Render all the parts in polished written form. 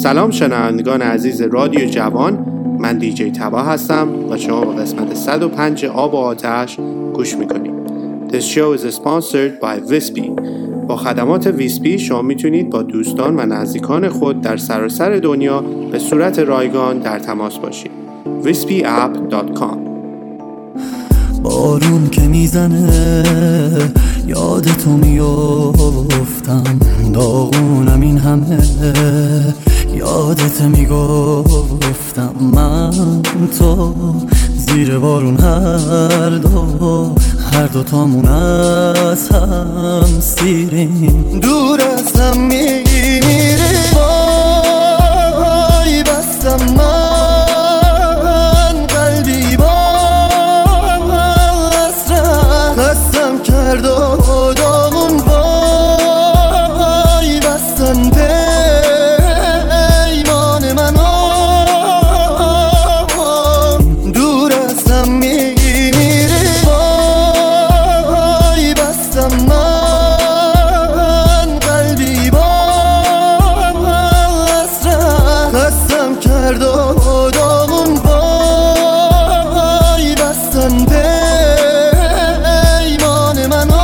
سلام شنوندگان عزیز رادیو جوان، من دیجی تبا هستم و شما به قسمت 105 آب و آتش گوش میکنید. This show is sponsored by Wispy. با خدمات ویسپی شما میتونید با دوستان و نزدیکان خود در سراسر دنیا به صورت رایگان در تماس باشید. wispyapp.com. بارون که میزنه یاد تو میافتم، داغونم این همه یادت میگفتم. من تو زیر بارون هر دو تامون از هم سیریم، دور از هم میمیریم. وای بستم من قلبی با حسرت، خستم کرد و دامون. وای بستم پیمان منو، دور از هم میمیریم. وای بستم من قلبی با حسرت، خستم کرد و دامون. وای بستم پیمان منو،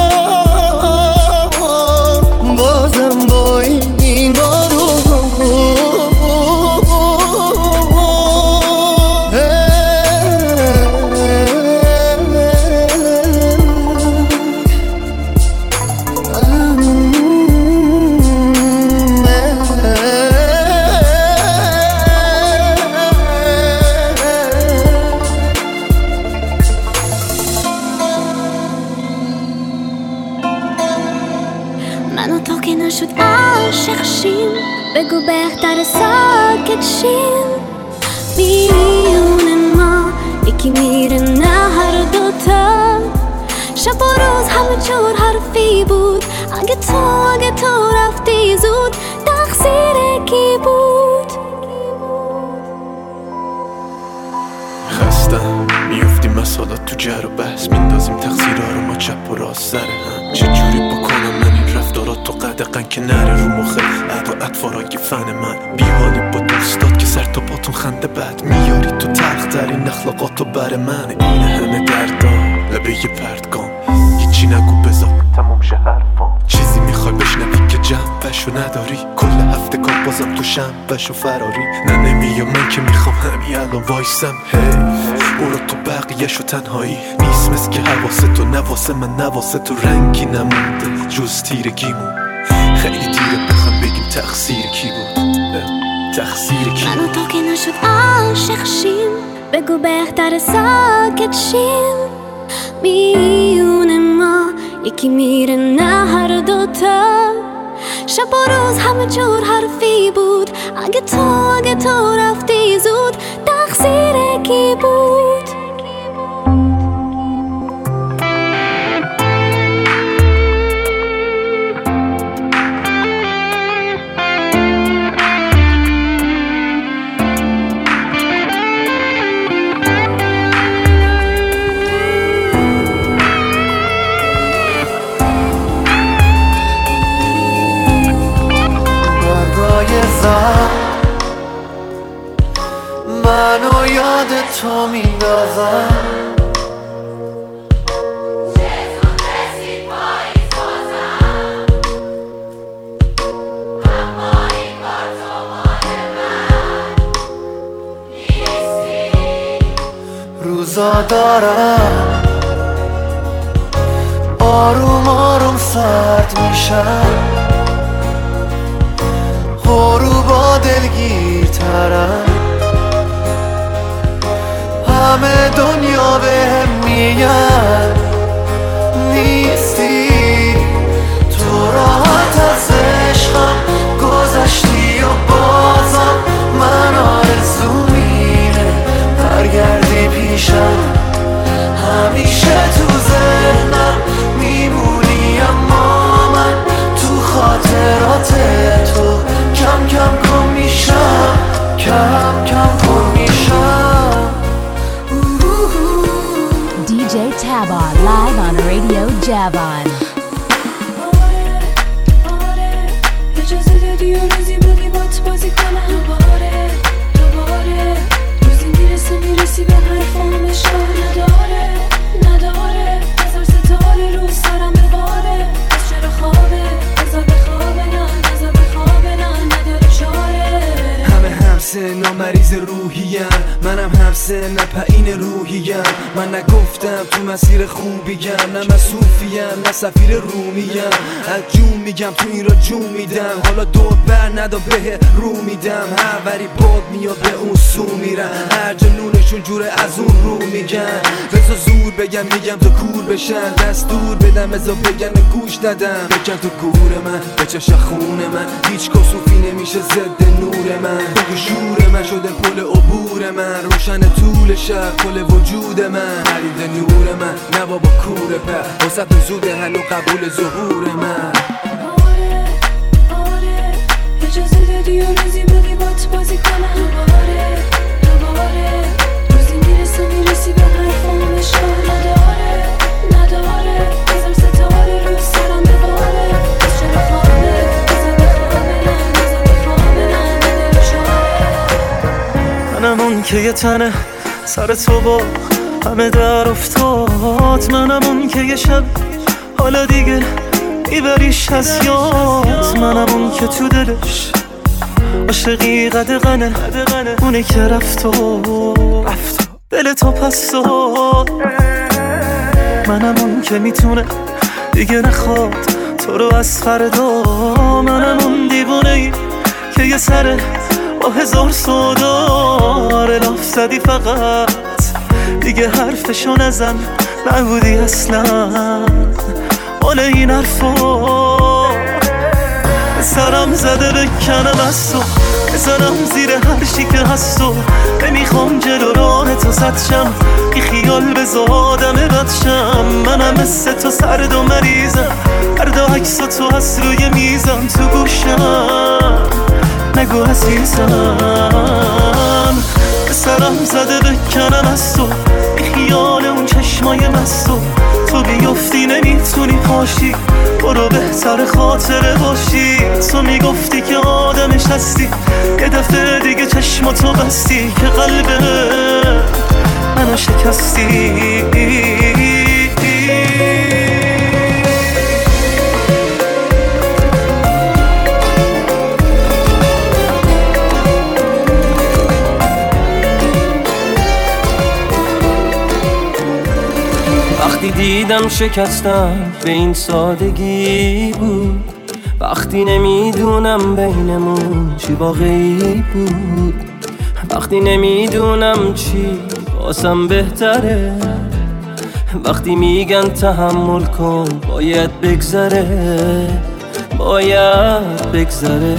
بازم با این بارو من و تو که نشد عاشق شیم، بگو بهتر ساکت شیم. میون ما یکی میره نه هر دوتا، شب و روز همه جور حرفی بود. اگه تو رفتی زود، تقصیر کی بود؟ خستم میفتیم مسالات تو جر و بحث، میندازیم تقصیرها رو ما چپ و راست سر هم. چجوری بکنم من این رفتارات تو قدقن که نره رو مخه عد و اطوارای فن من. بیحالی با دوستات که سر تا باتون خنده بد میاری تو تلخ ترین اخلاقاتو بر من. این همه دردا لبه یه پرتگام، هیچی نگو بذار تمام شه حرفام. چیزی میخوای بشنوی که جنبشو نداری، کل هفته کار بازم تو شنبشو فراری. نه نمیام من که میخوام همین الان وایسم. برو تو بقیهشو تنهایی نیست، مثل که حواست تو نواسه من نواسه تو رنگی نمونده جز تیرگیمون. خیلی دیره بخوام بگیم تقصیر کی بود، تقصیر کی بود؟ من و تو که نشد عاشق شیم، بگو بهتر ساکت شیم. میون ما یکی میره نه هر دوتا، شب و روز همه جور حرفی بود. اگه تو رفتی زود، تقصیر کی بود؟ منو یاد تو میندازم، اما این بار تو مال من نیستی. روزا دارم آروم آروم سرد میشم، غروبا دلگیرترم. همه دنیا بهم میگن نیستی، تو راحت از عشقم گذشتی و بازم من آرزومینه برگردی پیشم. همیشه تو ذهنم میمونی، اما من تو خاطرات تو کم کم کم میشم، کم کم کم میشم. DJ Taba live on Radio Javan. اجازه دادی و روزی بودی بات بازی کن. نفسه نه پایین روحیم. من نگفتم تو مسیر خوبیم، نه مسوفیم نه سفیر رومیم. از جون میگم تو این را جون میدم، حالا دور بر ندا به رو میدم. هر وری باد میاد به اون سو میرم، هر جنونشون جوره از اون رو میگن. بذار زور بگم میگم تو کور بشن، دستور بدم بذار بگم گوش ندم. بکن تو گور من بچش خون من، هیچ کسوفی نمیشه ضد نور من. بگو شور من شده پل عبور من، روشن طول شب کل وجود من. خرید نور من نه بابا کوره پر، وسط زوده هنو قبول ظهور من. آره اجازه دادی و روزی بودی بات بازی کنم. دوباره روزی میرسی به حرفام اشکال نداره بزم ستاره رو سرم بباره. بس چرا خوابه بزم بخوابه بده چاره. منم اون که یه تنه سر تو با همه در افتاد. منم اون که یه شب حالا دیگه میبریش از یاد. منم اون که تو دلش عاشقی قدغنه، اونه که رفت و دل تو پس داد. منم اون که میتونه دیگه نخواد تو رو از فردا. منم اون دیوونه ای که یه سره با هزار سودا. لاف زدی فقط دیگه حرفشو نزن، نبودی اصلا مال این حرفا. سرم زده بکنم از تو، بزنم زیر هر چی که هست و نمیخوام جلو راه تو سدشم. بی خیال بذار آدم بدشم. منم مثل تو سرد و مریضم، هر دو عکس تو هست روی میزم تو گوشم. نگو عزیزم سرم زده بکنم از تو، بی خیال اون چشمای مستو. تو بیفتی نمیتونی پاشی، برو بهتر خاطره باشی. تو میگفتی که آدمش هستی، یه دفعه دیگه چشماتو بستی که قلبه منو شکستی. وقتی دیدم شکستم به این سادگی بود، وقتی نمیدونم بینمون چی واقعی بود، وقتی نمیدونم چی واسم بهتره، وقتی میگن تحمل کن باید بگذره، باید بگذره،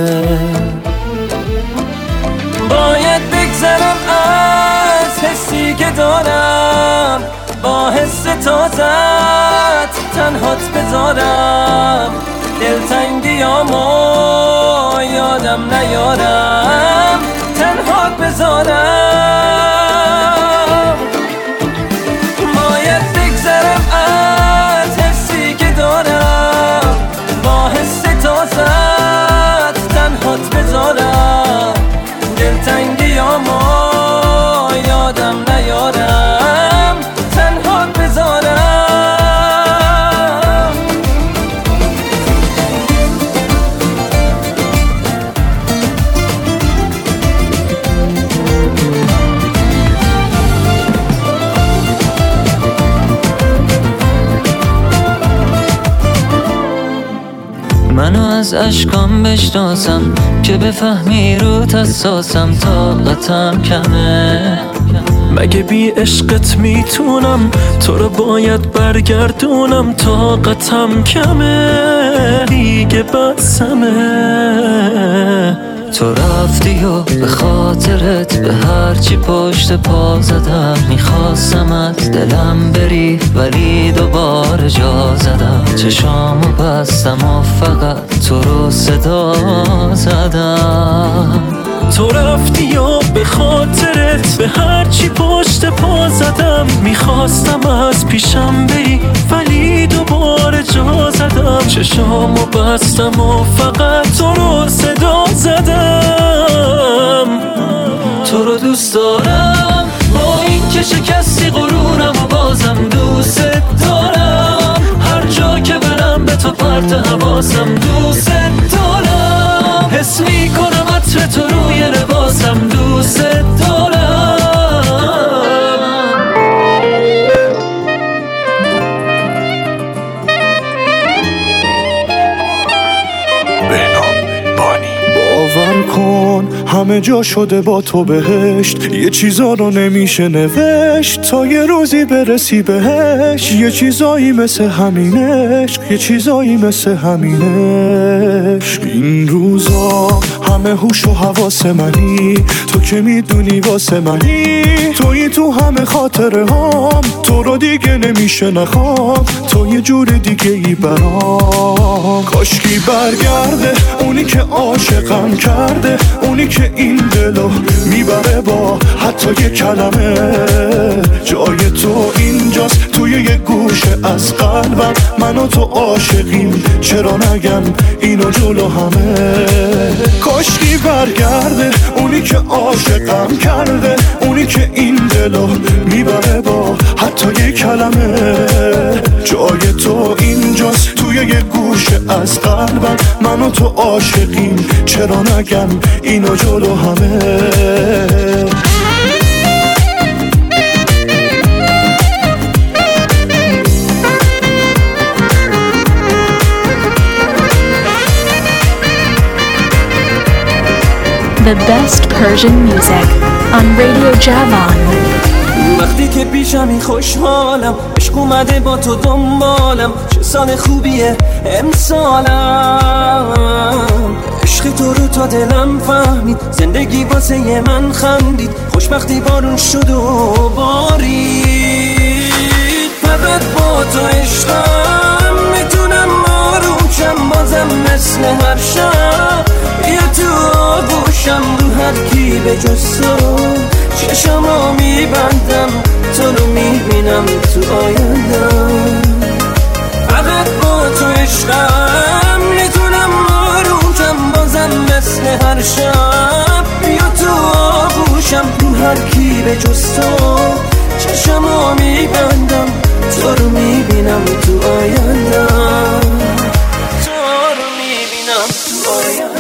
باید بگذرم از حسی که دارم، با حس تازت تنهات بذارم، دلتنگیامو یادم نیارم، تنهات بذارم. باید بگذرم از حسی که دارم، با حس تازت تنهات بذارم، دلتنگیامو یادم نیارم، تنهات بذارم. منو از اشکام بشناسم که بفهمی روت اساسم، طاقتم کمه. مگه بی عشقت میتونم تو رو باید برگردونم، طاقتم کمه دیگه بسمه. تو رفتی و به خاطرت به هرچی پشت پا زدم، میخواستمت دلم بری ولی دوباره جا زدم، چشامو بستم و فقط تو رو صدا زدم. تو رفتی و به خاطرت به هرچی پشت پا زدم، میخواستم از پیشم بری ولی دوباره جا زدم، چشامو بستم و فقط تو رو صدا زدم. تو رو دوست دارم با این که شکستی غرورم و بازم دوست دارم، هر جا که برم به تو پرت حواسم دوست دارم، حس میکنم عطر تو روی لباسم دوست دارم. همه جا شده با تو بهشت. یه چیزا رو نمیشه نوشت تا یه روزی برسی بهش. یه چیزایی مثل همین عشق، یه چیزایی مثل همین عشق. این روزا همه هوش و حواس منی، تو که میدونی واسه منی. تویی تو همه خاطره هام، تو رو دیگه نمیشه نخوام، تو یه جور دیگه ای برام. کاشکی برگرده اونی که عاشقم کرده، اونی که این دلو میبره با حتی یه کلمه. جای تو اینجاست توی یه گوشه از قلبم، من و تو عاشقیم چرا نگم اینو جلو همه. کاشکی برگرده اونی که عاشقم کرده، اونی که این دلو میبره با حتی یه کلمه. جای تو اینجاست توی یه گوشه از قلبم، من و تو عاشقیم چرا نگم اینو جلو همه. The best Persian music on Radio Javan. وقتی که پیشمی خوشحالم، عشق اومده با تو دنبالم. چه سال خوبیه امسالم، عشق تو رو تا دلم فهمید. زندگی واسه من خندید، خوشبختی بارون شد و بارید. فقط با تو عشقم میتونم آروم شم، بازم مثل هر شب بیا تو آغوشم. رو هر کی به جز تو چشمو میبندم، تو رو میبینم تو آیندم. فقط با تو عشقم میتونم آروم شم، بازم مثل هر شب بیا تو آغوشم. رو هر کی به جز تو چشمو میبندم، تو رو میبینم تو آیندم. تو رو میبینم تو آیندم.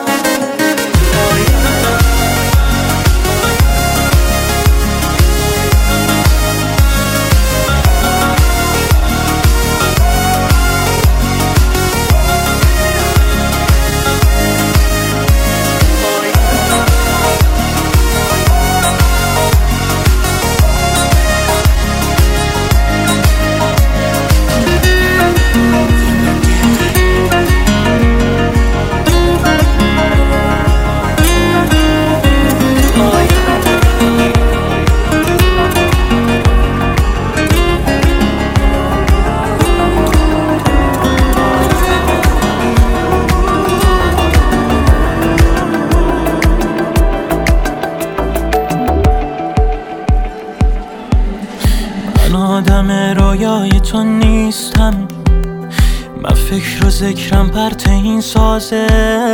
تو نیستم، من فکر و ذکرم پرت این سازه.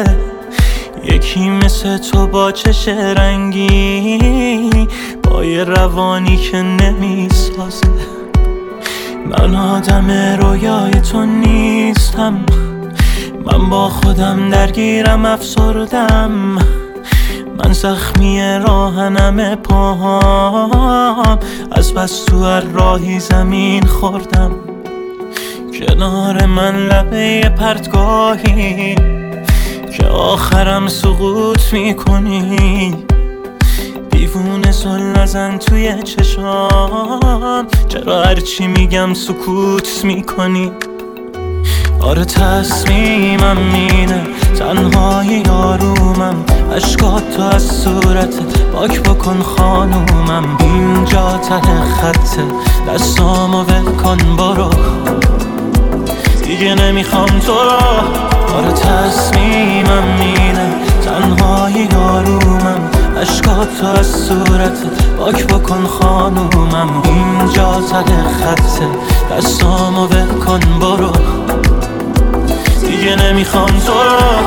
یکی مثل تو با چش رنگی، با یه روانی که نمیسازه. من آدم رویای تو نیستم، من با خودم درگیرم افسردم. من زخمی راهنم پاهام، از بس تو هر راهی زمین خوردم. کنار من لبه پرتگاهی که آخرم سقوط میکنی. دیوونه زل نزن توی چشام، چرا هرچی میگم سکوت میکنی. آره تصمیمم اینه، تنهایی آرومم. اشکات تو از صورتت پاک بکن خانومم. اینجا ته خطه، دستامو ول کن برو، دیگه نمیخوام تو رو. آره تصمیمم اینه، تنهایی آرومم. اشکات تو از صورتت پاک بکن خانومم. اینجا ته خطه، دستامو ول کن برو، دیگه نمیخوام تو رو.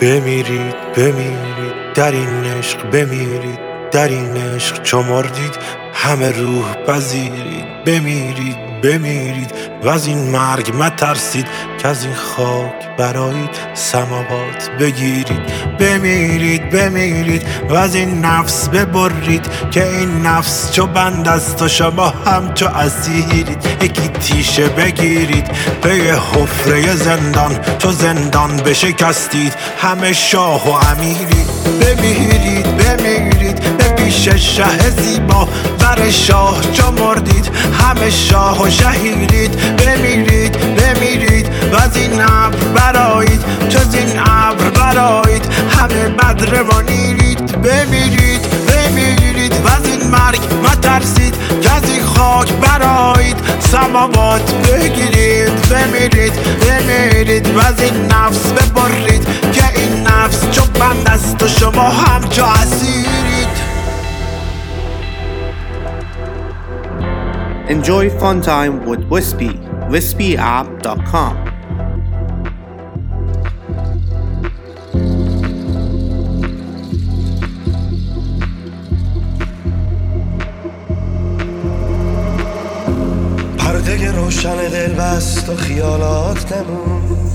بمیرید بمیرید در این عشق، بمیرید در این عشق چو مردید همه روح پذیرید. بمیرید بمیرید و از این مرگ مترسید که از این خاک برایید سماوات بگیرید. بمیرید بمیرید و از این نفس ببرید که این نفس چو بند است و شما هم چو اسیرید. یکی تیشه بگیرید به یه حفره زندان، چو زندان بشکستید همه شاه و امیرید. بمیرید بمیرید به پیش شه زیبا، بر شاه چو مردید همه شاه و شهیرید. بمیرید بمیرید و از این ابر برایید، چو از این ابر برایید همه بدر منیرید. بمیرید بمیرید و از این مرگ مترسید که از این خاک برایید سماوات بگیرید. بمیرید بمیرید و از این نفس ببرید که این نفس چو بند است و شما هم چو اسیرید. Enjoy fun time with Wispy, wispyapp.com. پرده روشن دل بست و خیالات نمون،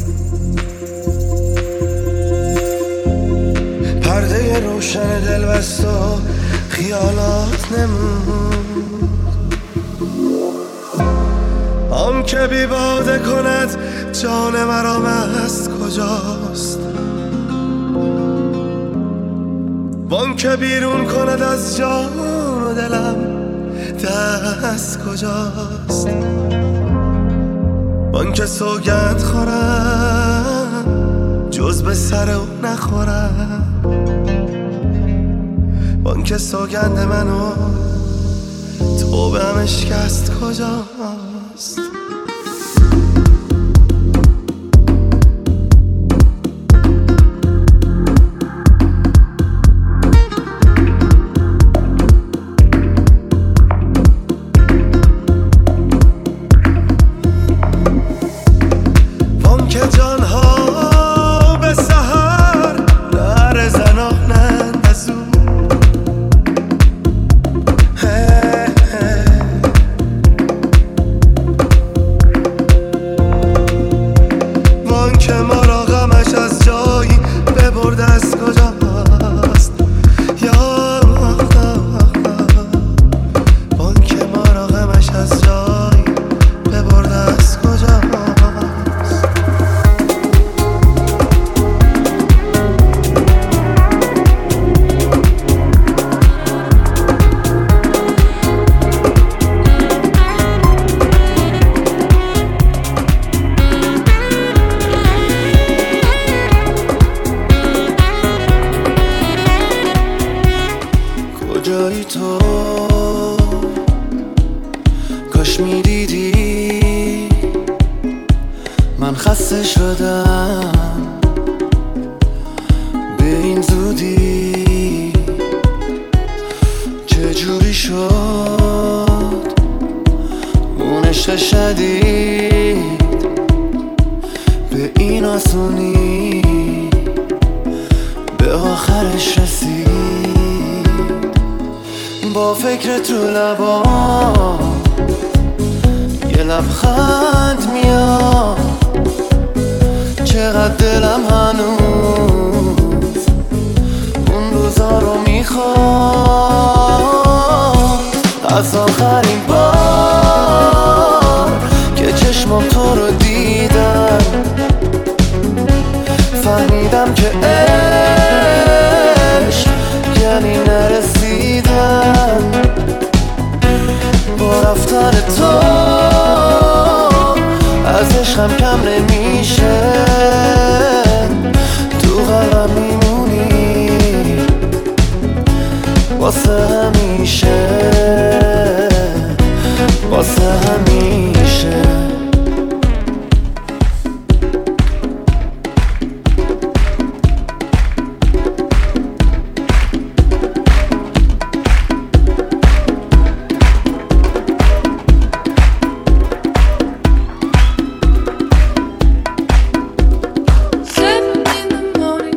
پرده روشن دل بست و خیالات نمون. آن که بی باده کند جان مرا مست کجاست، وان که بیرون کند از جان و دلم دست کجاست. وان که سوگند خورم جز به سر او نخورم، وان که سوگند منو توبه هم اشکست کجاست. کجایی تو کاش میدیدی من خسته شدم به این زودی. چجوری شد اون عشق شدید به این آسونی به آخرش رسید. با فکرت رو لبام یه لبخند میاد، چقدر دلم هنوز اون روزا رو میخواد. از آخرین بار که چشمام تو رو دیدم فهمیدم که عشق یعنی نرسیدم. با رفتن تو از عشقم کم نمیشه، تو قلبم میمونی واسه همیشه، واسه همیشه. Seven in the morning.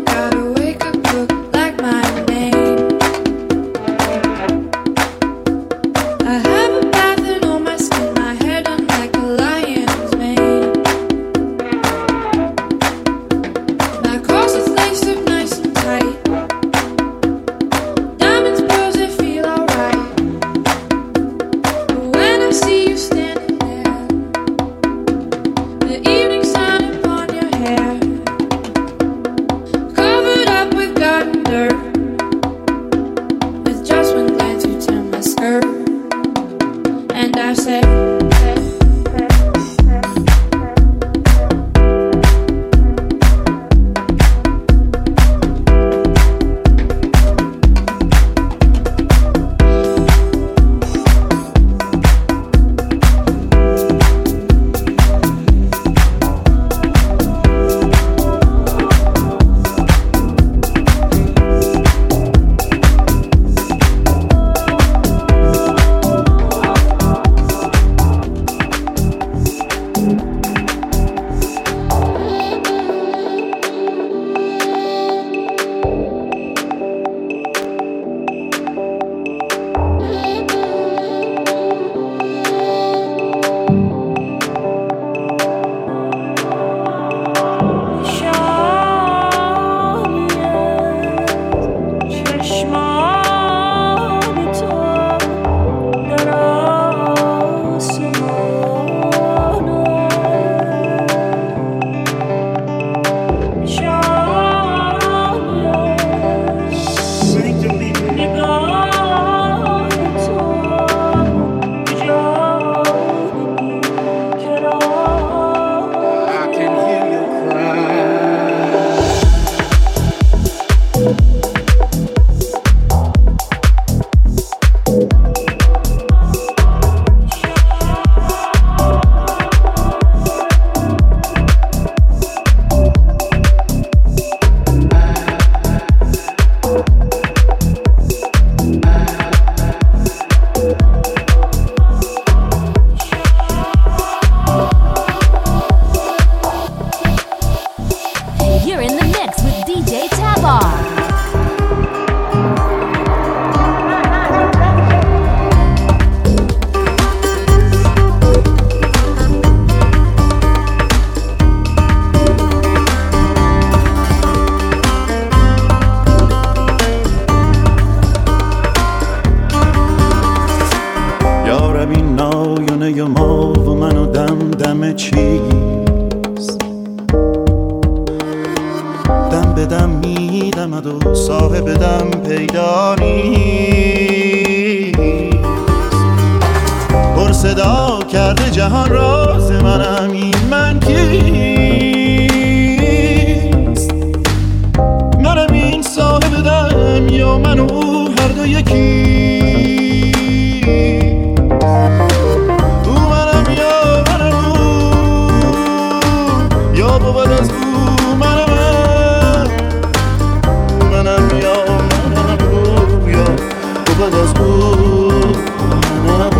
منو دم چیست، دم به دم میدمد و صاحب دم پیدا نیست. پر صدا کرده جهان راز منم، این من کیست؟ منم این صاحب دم یا من و او هر دو یکی؟ او منم یا منم او، یا بود از او منم، منم یا منم او، یا بود از او منم.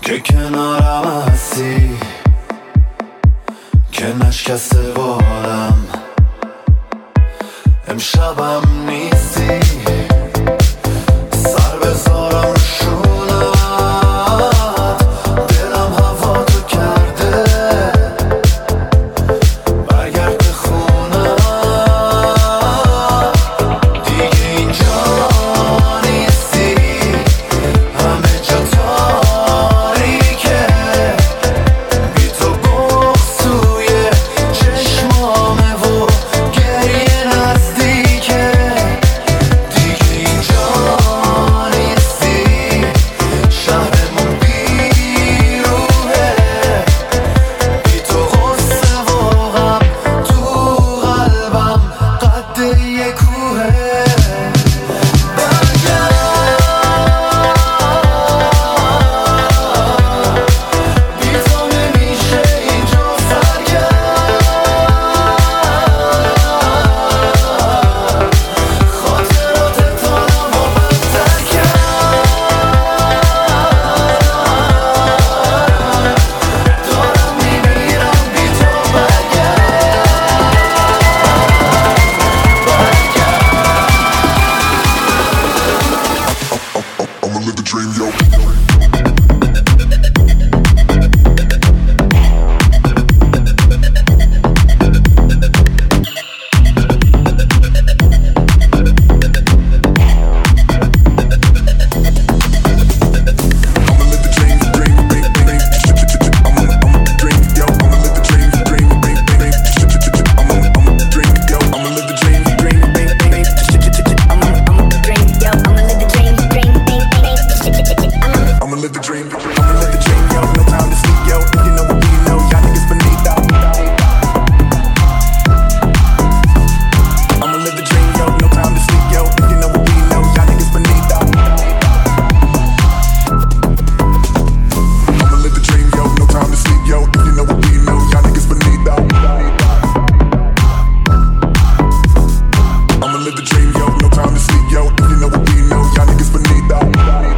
که کنارم هستی، که نشکسته بارم، امشبم نیستی، سر بذارم رو شونت، دلم هوا تو کرده، برگرد به خونه، دیگه اینجا نیستی، همه جا تاریکه، بی تو بغض توی چشمامه و گریه نزدیکه، دیگه اینجا نیستی، شهرمون بیروحه، بی تو غصه و غم تو قلبم قد یه کوهه. بی تو نمیشه اینجا سرگرد، خاطرات تارم و بدتر کرد، دارم میمیرم بی تو I'ma live the dream, yo. I'ma live the dream, yo. No time to sleep, yo. If you know what we know, y'all niggas beneath out. I'ma live the dream, yo. No time to sleep, yo. If you know what we know, y'all niggas beneath out. I'ma live the dream, yo. No time to sleep, yo. If you know what we know, y'all niggas beneath out. I'ma live the dream, yo. No time to sleep, yo. If you know what we know, y'all niggas beneath out.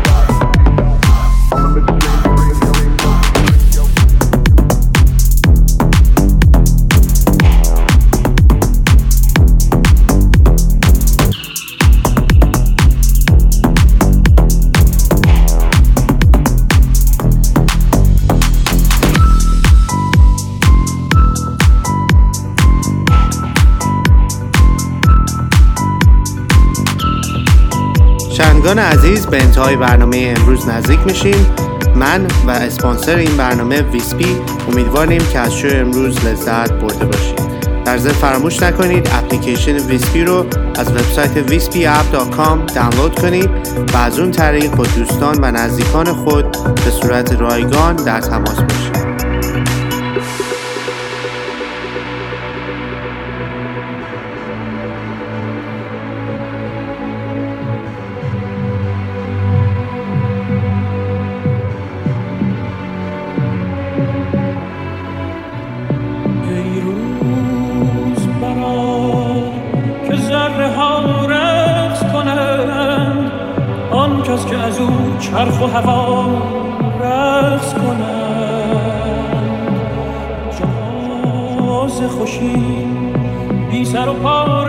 شنوندگان عزیز، به انتهای برنامه امروز نزدیک میشیم. من و اسپانسر این برنامه ویسپی امیدواریم که از شو امروز لذت برده باشید. در ضمن فراموش نکنید اپلیکیشن ویسپی رو از وبسایت wispyapp.com دانلود کنید و از اون طریق با دوستان و نزدیکان خود به صورت رایگان در تماس باشید. که از او چرخ و هوا رقص کنند، جهاز خوشی بی سر و پا